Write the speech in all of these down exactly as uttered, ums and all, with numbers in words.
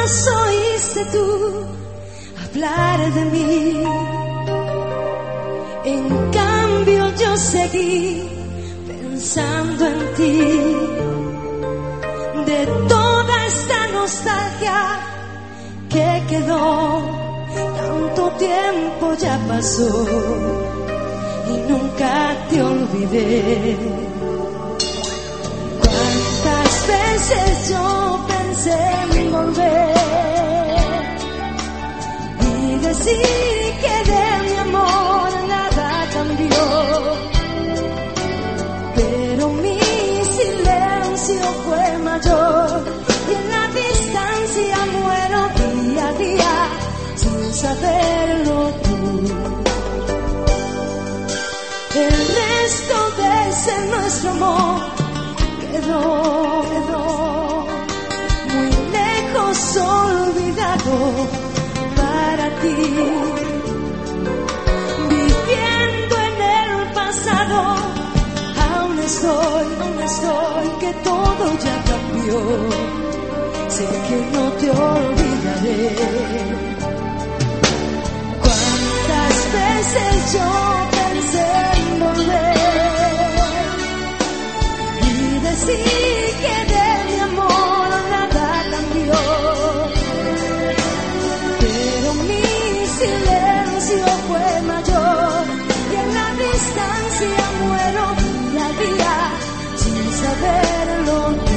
jamás oíste tú hablar de mí. En cambio yo seguí pensando en ti. De toda esta nostalgia que quedó, tanto tiempo ya pasó y nunca te olvidé. Cuántas veces yo pensé en volver y decir que de mi amor nada cambió, pero mi silencio fue mayor y en la distancia muero día a día sin saberlo tú. El resto de ese nuestro amor quedó, quedó muy lejos, olvidado para ti. Viviendo en el pasado, aún estoy, aún estoy, que todo ya cambió. Sé que no te olvidaré. Cuántas veces yo pensé en volver y decir que de mi amor nada cambió, pero mi silencio fue mayor y en la distancia muero día a día sin saberlo tú.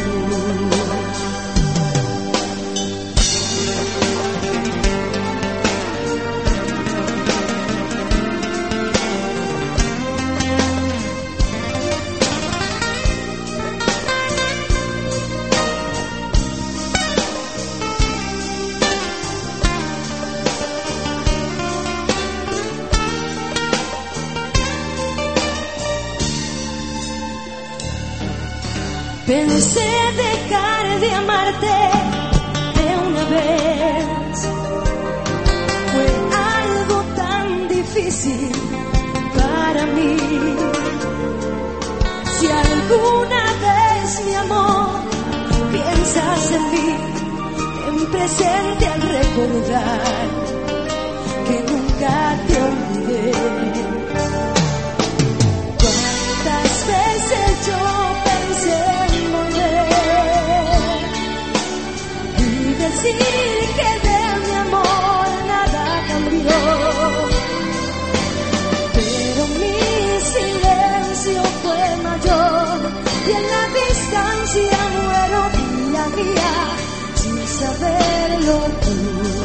Pensé dejar de amarte de una vez. Fue algo tan difícil para mí. Si alguna vez, mi amor, piensas en mí, ten presente al recordar que nunca te olvidé. Cuántas veces yo pensé decir que de mi amor nada cambió, pero mi silencio fue mayor y en la distancia muero día a día sin saberlo tú.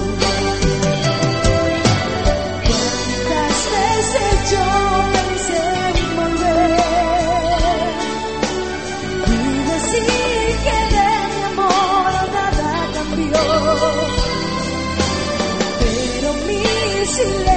Cuántas veces yo pensé en volver y decir que de mi amor nada cambió, pero mi silencio